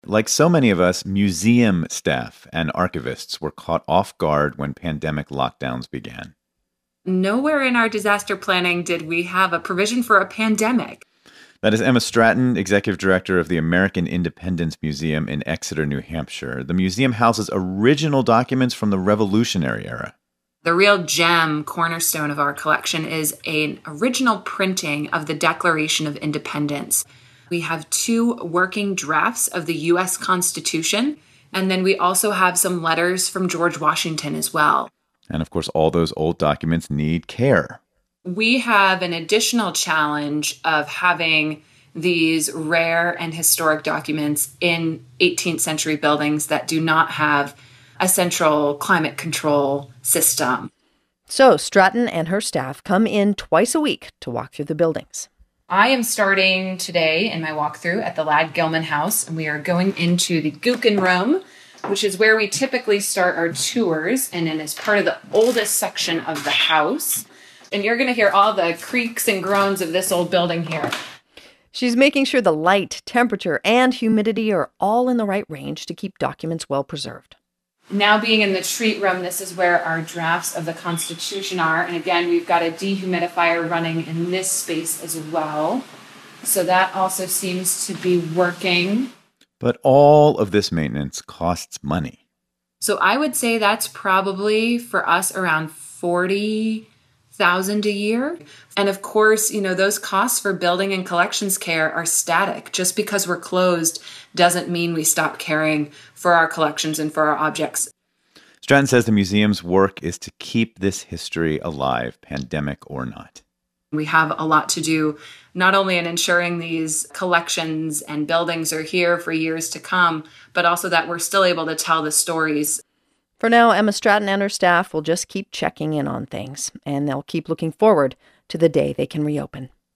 Like so many of us, museum staff and archivists were caught off guard when pandemic lockdowns began. Nowhere in our disaster planning did we have a provision for a pandemic. That is Emma Stratton, Executive Director of the American Independence Museum in Exeter, New Hampshire. The museum houses original documents from the Revolutionary era. The real gem cornerstone of our collection is an original printing of the Declaration of Independence. We have 2 working drafts of the U.S. Constitution, and then we also have some letters from George Washington as well. And of course, all those old documents need care. We have an additional challenge of having these rare and historic documents in 18th century buildings that do not have a central climate control system. So Stratton and her staff come in twice a week to walk through the buildings. I am starting today in my walkthrough at the Ladd Gilman House, and we are going into the Gookin Room, which is where we typically start our tours, and it is part of the oldest section of the house. And you're going to hear all the creaks and groans of this old building here. She's making sure the light, temperature, and humidity are all in the right range to keep documents well preserved. Now being in the treat room, this is where our drafts of the Constitution are. And again, we've got a dehumidifier running in this space as well. So that also seems to be working. But all of this maintenance costs money. So I would say that's probably for us around $40,000 a year. And of course, those costs for building and collections care are static. Just because we're closed doesn't mean we stop caring for our collections and for our objects. Stratton says the museum's work is to keep this history alive, pandemic or not. We have a lot to do, not only in ensuring these collections and buildings are here for years to come, but also that we're still able to tell the stories. For now, Emma Stratton and her staff will just keep checking in on things, and they'll keep looking forward to the day they can reopen.